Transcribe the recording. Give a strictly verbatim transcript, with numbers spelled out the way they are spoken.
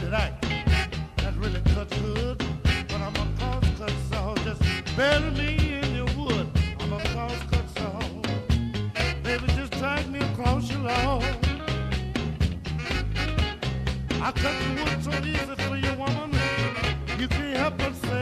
that I that really cuts good. But I'm a cross cut saw. Just bury me in your wood. I'm a cross cut saw. Baby, just drag me across your lawn. I cut the wood so easy for you, woman. You can't help but say